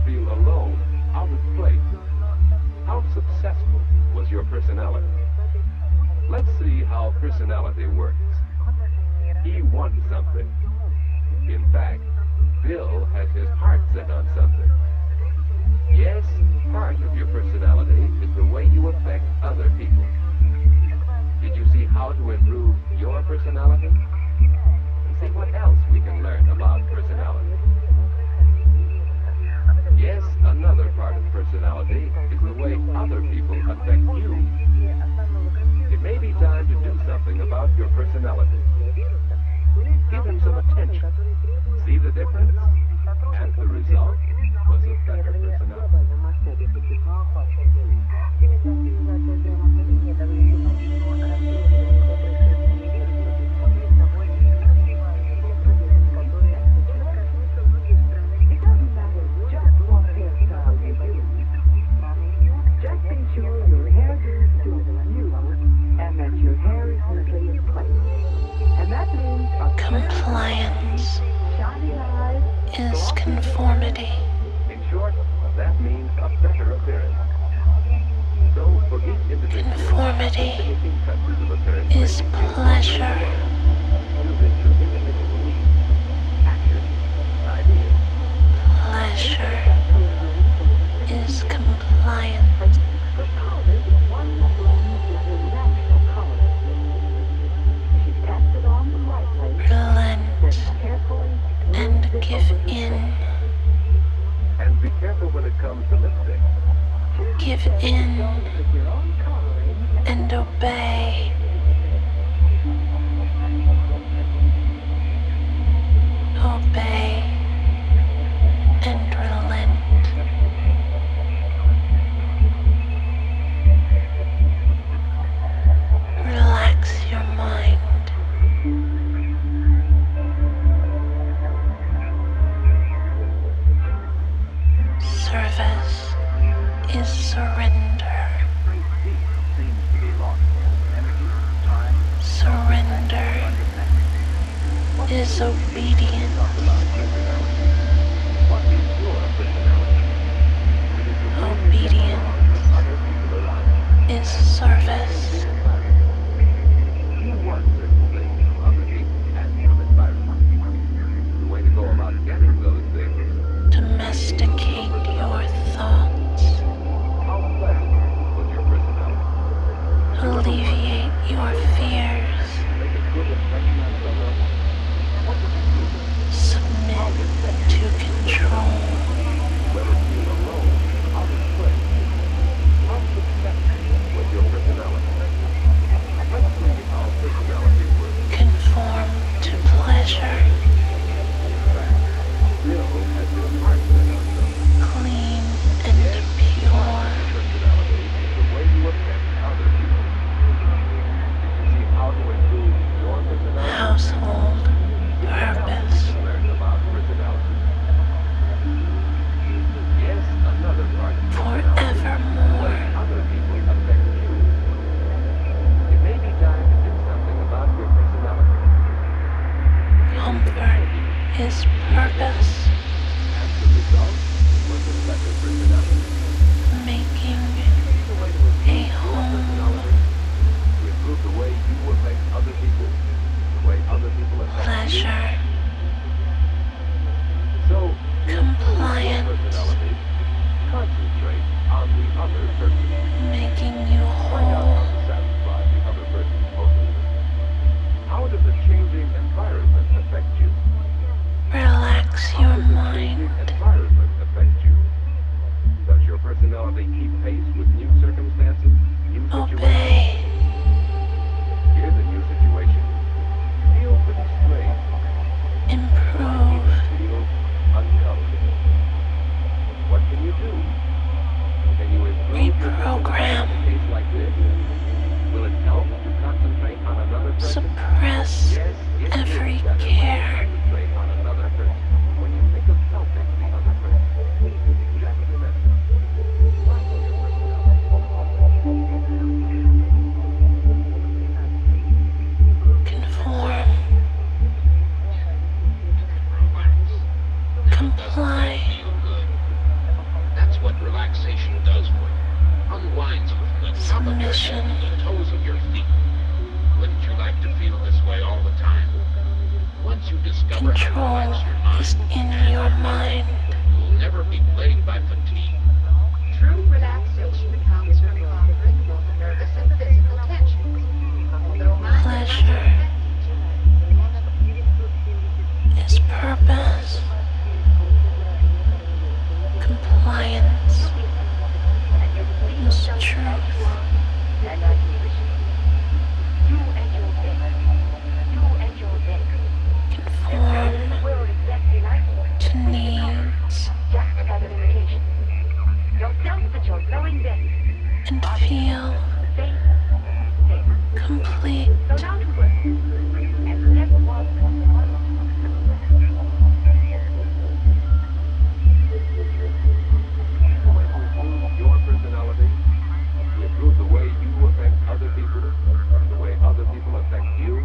feel alone, out of place? How successful was your personality? Let's see how personality works. He wants something. In fact, Bill has his heart set on something. Yes, part of your personality is the way you affect other people. Did you see how to improve your personality? And see what else we can learn about personality. Yes, another part of personality is the way other people affect you. It may be time to do something about your personality. Give him some attention. See the difference? And the result was a better personality. Compliance is conformity. In short, that means a better appearance. So for each individual, Conformity touches of appearance is pleasure. action, ideas. Pleasure is compliance. Relent and give in. And be careful when it comes to lipstick. Give in and obey. Obey and relent. Relax your mind. Service is surrender. Surrender is obedience. Obedience is service. You want certain things from other people and from environment. The way to go about getting those things. Domesticate your thoughts. How pleasant was your personality? Alleviate your fears. Make a good impression on someone. What did you do? permission. The toes of your feet. Wouldn't you like to feel this way all the time? Once you discover how to Control relax your mind is in your mind. you'll never be plagued by fatigue. True relaxation comes from conquering both the nervous and the physical tensions. Although mind Pleasure is purpose. Compliance is truth. Conform to needs and feel complete. Your personality, you improve the way you affect other people, and the way other people affect you.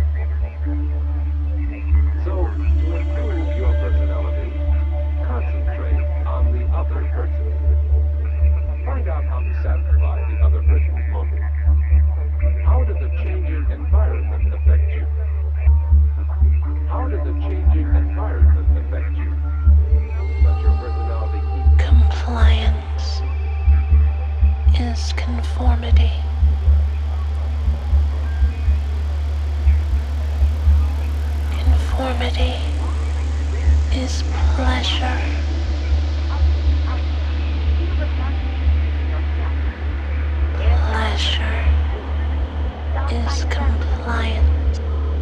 So, to improve your personality, concentrate on the other person. Find out how to satisfy the other person's motive. How does the changing environment affect you? How does the changing environment affect you? Does your personality keep Compliance is conformity. Conformity is pleasure. Pleasure is compliance.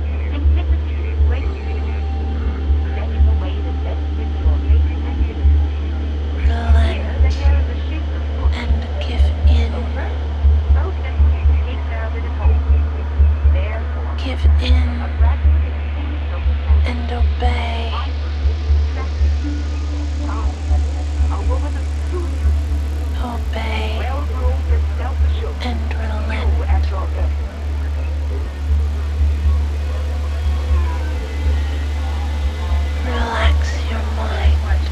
Relent and give in. Give in and obey. Obey and relent. Relax your mind.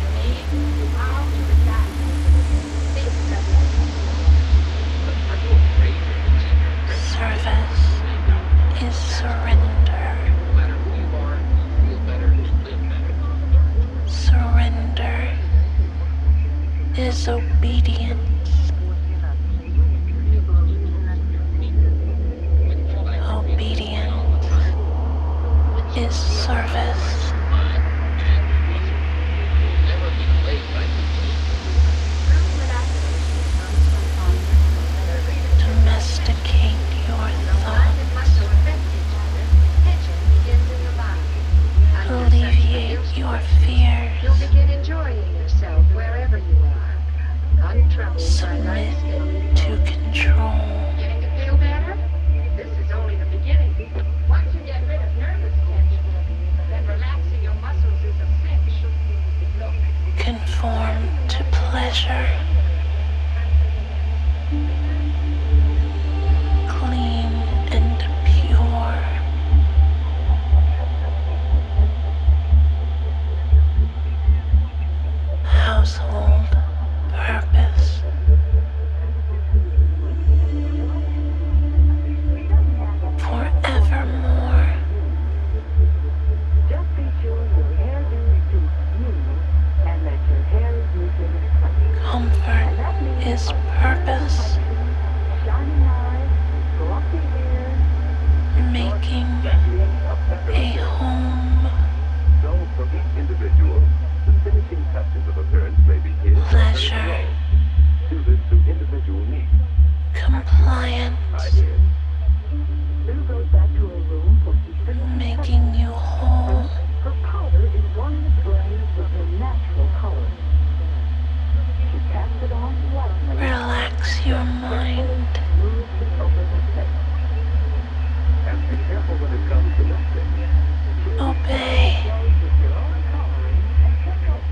Service is surrender. No matter who you are, you feel better and live better. Surrender is obedience. Obedience is service. You'll never be plagued by fatigue. Domesticate your thoughts. Alleviate your You'll fears. begin enjoying yourself wherever you are, untroubled by Submit life's to control. Getting to feel better? This is only the beginning. Once you get rid of nervous tension, then relaxing your muscles is a cinch. Look, Conform to pleasure. Clean and pure. Household purpose. Forevermore. Just be sure your hairdo suits you and that your hair is moving in place. Comfort is purpose. Shining eyes, glossy hair, Making a home. so for each individual, the finishing touches of appearance may be his or Pleasure. her own, suited to individual needs, Compliance. ideas. Sue goes back to her room for keeping and Making you whole. her powder is one that blends with her natural color. She taps it on lightly, Relax your mind. moves it over the face. And be careful when it comes to lifting. Obey. Goes with your own coloring and check out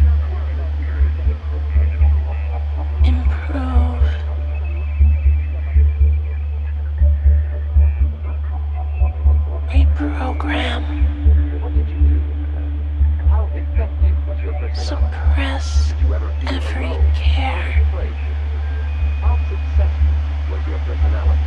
Improve. Reprogram. What did you do? How effective was your personality? Suppress Did you ever feel every alone? care. How successful was your personality?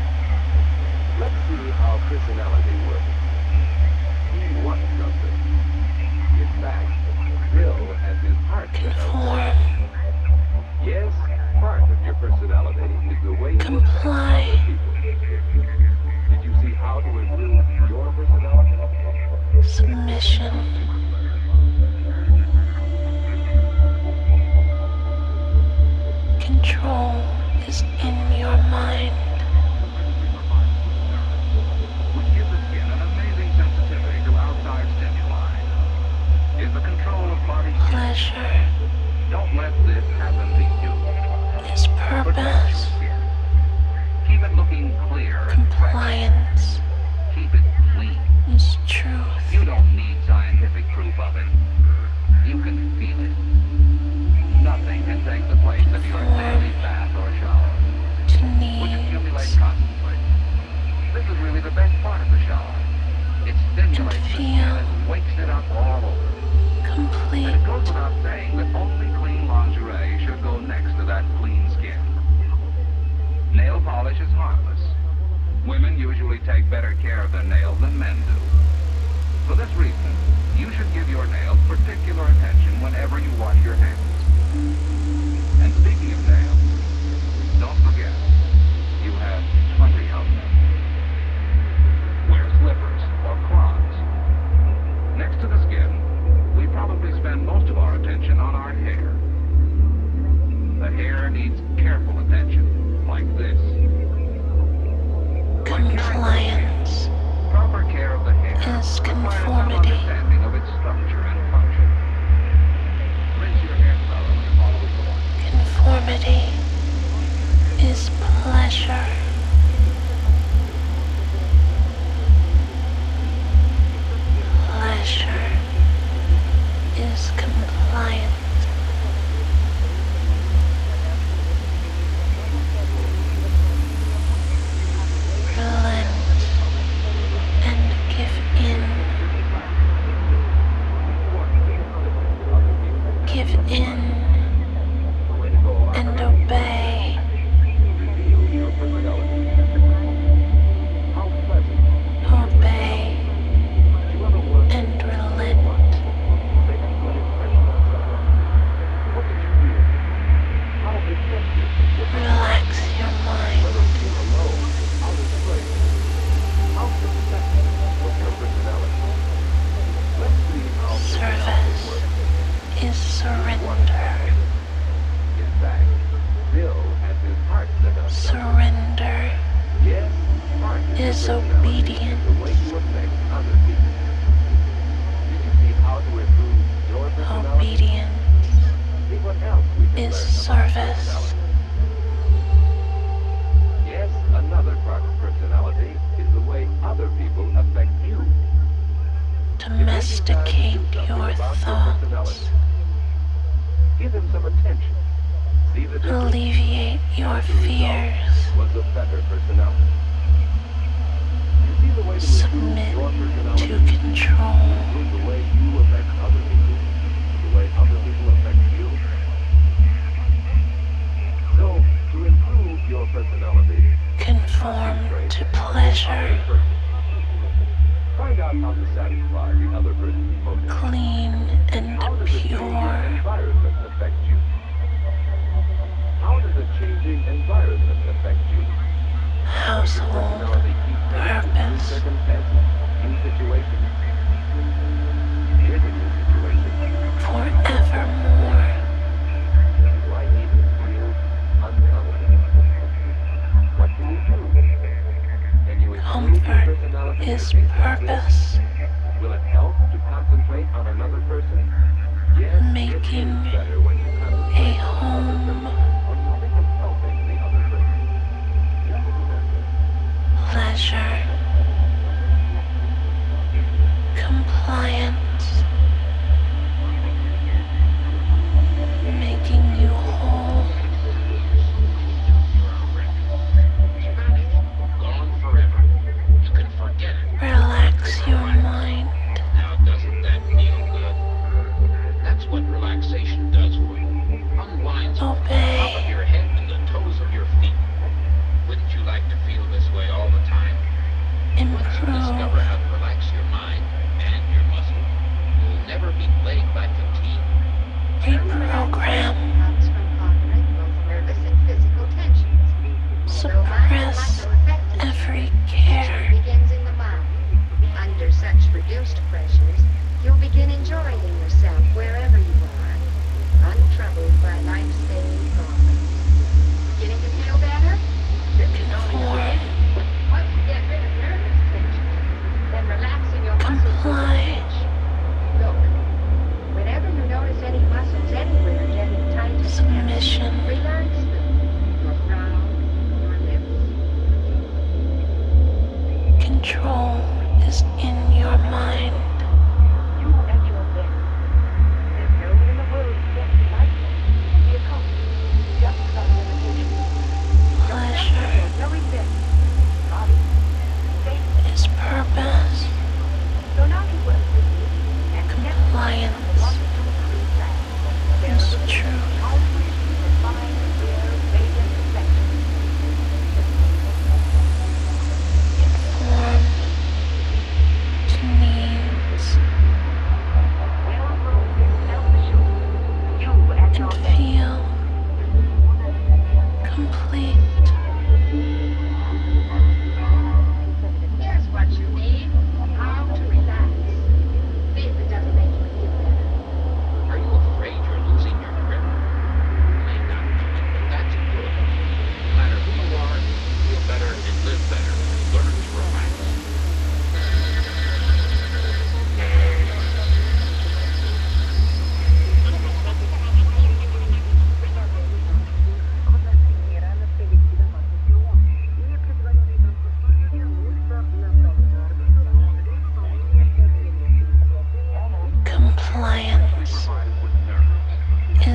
a saying that only clean lingerie should go next to that clean skin. Nail polish is harmless. Women usually take better care of their nails than men do. For this reason, you should give your nails particular attention whenever you wash your hands. And speaking of nails, don't forget, you have 20 of them. Wear slippers or clogs. Next to the skin, we probably spend most of our attention on our hair. The hair needs careful attention, like this. Compliance Proper care of the hair is requires some conformity. understanding of its structure and function. Rinse your hair thoroughly always once. Conformity is pleasure. Pleasure is compliance. Relent and give in. Give in and obey. Reveal your personality. How pleasant. Obey To other words, and relent. they can put impression on someone. What did you feel? How effective was it? Relax your mind. Whether you were alone, out of place. How successful was your personality? Let's see how Service works. is surrender. In fact, Bill has his heart set up. Surrender Yes, part of your is personality obedience. is the way you affect other people. Did you see how to improve your personality? Obedience See what else we can is learn about service. personality. Yes, another part of personality is the way other people affect you. Domesticate your thoughts. Give him some attention. See the difference. Alleviate your As a result, fears. was a better personality. You see the way to Submit improve your personality? to control. Improve the way you affect other people, the way other people affect you. So, to improve your personality, Conform concentrate to on the pleasure. other person. Find out how to satisfy the other person's motives. Clean and How does a changing pure. environment affect you? How does a changing environment affect you? Does your Household personality keep pace with new purpose. circumstances, new situations? Here's a new situation. Forevermore. You might even feel uncomfortable. What can you do? Can you improve your Comfort personality is to face like this? purpose. Will it help to concentrate on another person? Yes, Making it is better when you concentrate a on another home. person. When you think of helping the other person. Isn't it better? Pleasure. Compliance. Making you whole. Spanish, gone forever. You can forget it. Relax your mind. Now, doesn't that feel good? That's what relaxation does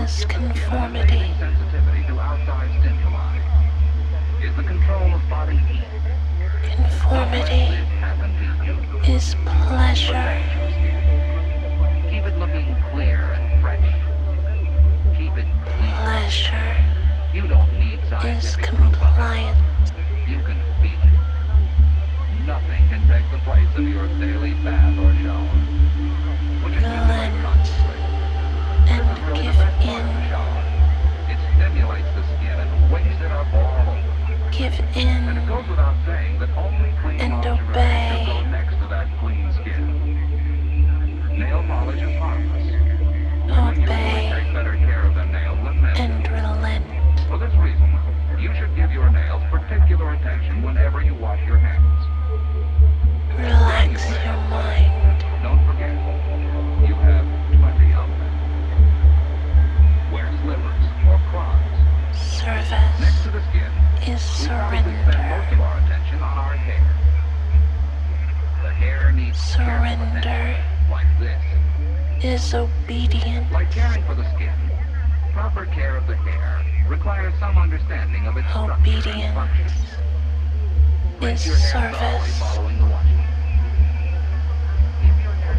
is conformity. Sensitivity to outside stimuli. Is the control of body heat. Conformity Happen to you. is pleasure. Keep it looking clear and fresh. Keep it clean. Pleasure You don't need is scientific proof of it. compliance. You can feel it. Nothing can take the place of your daily bath or shower. Which is Relent and give in. It stimulates the skin and wakes it up all over. Give And it in goes without saying that only clean and lingerie obey. should go next to that clean skin. Nail polish is harmless. Women usually Obey take better care of their nails than men do. and relent. For this reason, you should give your nails particular attention whenever you wash your hands. Relax your mind. Don't forget, you have 20 of them. Wear slippers or clogs. Next Service to the skin, is we probably spend most of surrender. our attention on our hair. The hair needs careful attention, Surrender like this. is obedience. Like caring for the skin, proper care of the hair requires some understanding of its structure and Obedience function. Rinse is your hair thoroughly service. following the washing. Keep your hair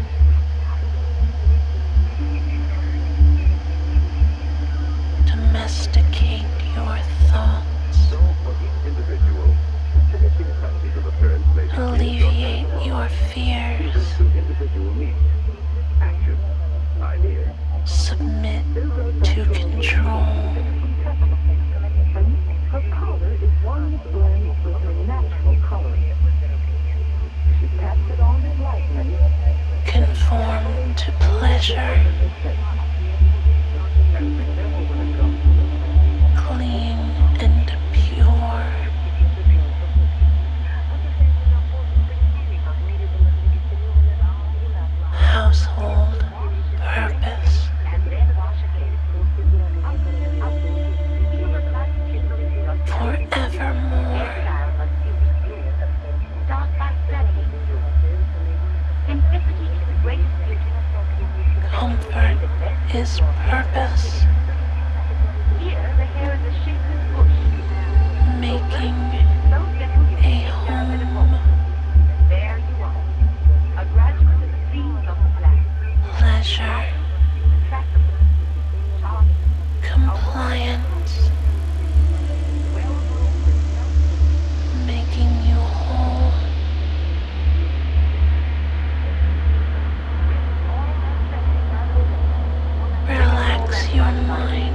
Domesticate your thoughts. So for each individual, finishing touches of appearance may be Alleviate your fears. to individual needs, actions, ideas. Submit to control. Her powder is one that blends with her natural coloring. She taps it on with lightning. Conform to pleasure. Clean and pure. Household purpose. Forevermore. Start by studying. Simplicity is the greatest beauty. Comfort is purpose. Here, the hair is a shapeless bush. Making So simple you a can't tell it at home. home. There you are. A graduate of the scenes of the black. Pleasure. Attractive. Charming. Compliance. Making you whole. Relax your mind.